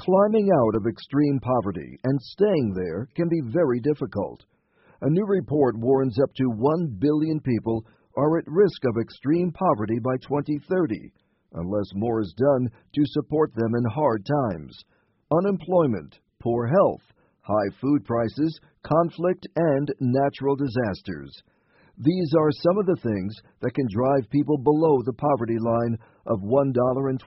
Climbing out of extreme poverty and staying there can be very difficult. A new report warns up to 1 billion people are at risk of extreme poverty by 2030, unless more is done to support them in hard times. Unemployment, poor health, high food prices, conflict, and natural disasters. These are some of the things that can drive people below the poverty line of $1.25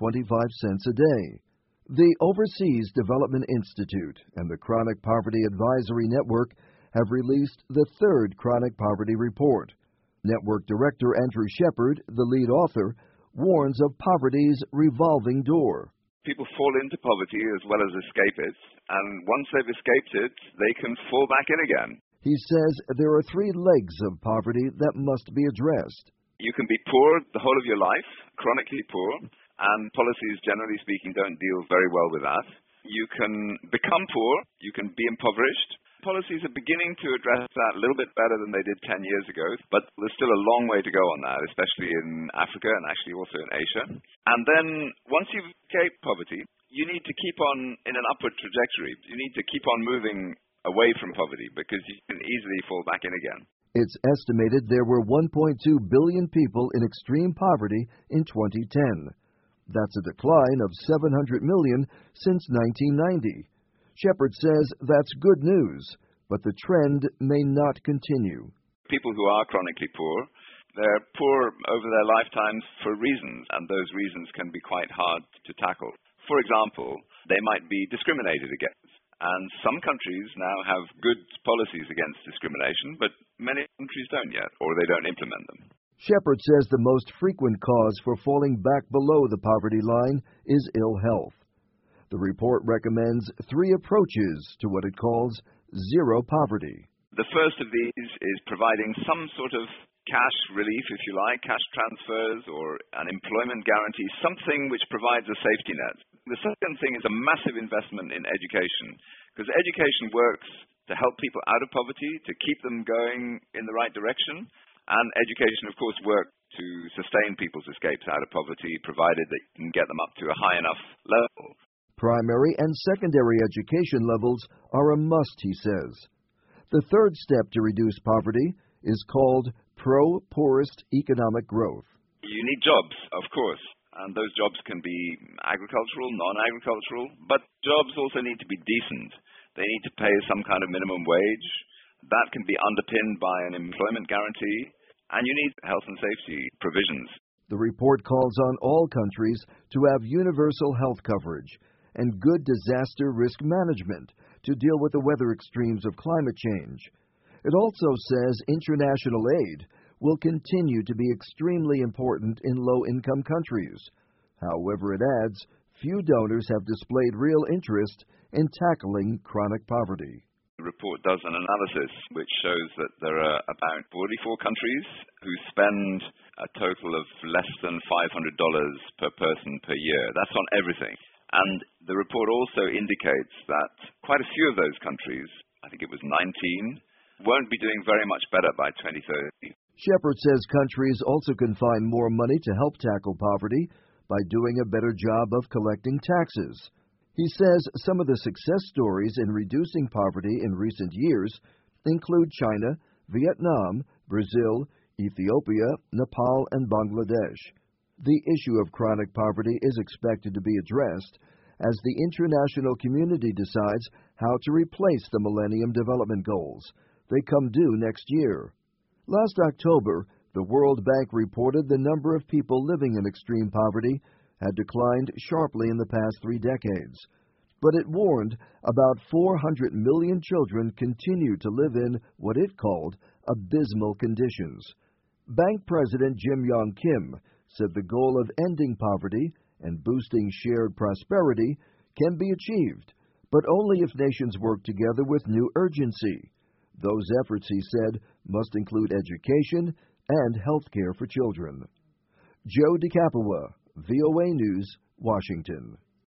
a day. The Overseas Development Institute and the Chronic Poverty Advisory Network have released the third Chronic Poverty Report. Network Director Andrew Shepard, the lead author, warns of poverty's revolving door. People fall into poverty as well as escape it, and once they've escaped it, they can fall back in again. He says there are 3 legs of poverty that must be addressed. You can be poor the whole of your life, chronically poor, and policies, generally speaking, don't deal very well with that. You can become poor, you can be impoverished. Policies are beginning to address that a little bit better than they did 10 years ago, but there's still a long way to go on that, especially in Africa and actually also in Asia. And then, once you've escaped poverty, you need to keep on in an upward trajectory. You need to keep on moving away from poverty, because you can easily fall back in again. It's estimated there were 1.2 billion people in extreme poverty in 2010. That's a decline of 700 million since 1990. Shepard says that's good news, but the trend may not continue. People who are chronically poor, they're poor over their lifetimes for reasons, and those reasons can be quite hard to tackle. For example, they might be discriminated against. And some countries now have good policies against discrimination, but many countries don't yet, or they don't implement them. Shepard says the most frequent cause for falling back below the poverty line is ill health. The report recommends 3 approaches to what it calls zero poverty. The first of these is providing some sort of cash relief, if you like, cash transfers or an employment guarantee, something which provides a safety net. The second thing is a massive investment in education, because education works to help people out of poverty, to keep them going in the right direction, and education, of course, works to sustain people's escapes out of poverty, provided that you can get them up to a high enough level. Primary and secondary education levels are a must, he says. The third step to reduce poverty is called pro-poorest economic growth. You need jobs, of course, and those jobs can be agricultural, non-agricultural, but jobs also need to be decent. They need to pay some kind of minimum wage. That can be underpinned by an employment guarantee, and you need health and safety provisions. The report calls on all countries to have universal health coverage and good disaster risk management to deal with the weather extremes of climate change. It also says international aid will continue to be extremely important in low-income countries. However, it adds, few donors have displayed real interest in tackling chronic poverty. The report does an analysis which shows that there are about 44 countries who spend a total of less than $500 per person per year. That's on everything. And the report also indicates that quite a few of those countries, I think it was 19, won't be doing very much better by 2030. Shepard says countries also can find more money to help tackle poverty by doing a better job of collecting taxes. He says some of the success stories in reducing poverty in recent years include China, Vietnam, Brazil, Ethiopia, Nepal, and Bangladesh. The issue of chronic poverty is expected to be addressed as the international community decides how to replace the Millennium Development Goals. They come due next year. Last October, the World Bank reported the number of people living in extreme poverty had declined sharply in the past 3 decades. But it warned about 400 million children continue to live in what it called abysmal conditions. Bank President Jim Yong Kim said the goal of ending poverty and boosting shared prosperity can be achieved, but only if nations work together with new urgency. Those efforts, he said, must include education and health care for children. Joe DeCapua, VOA News, Washington.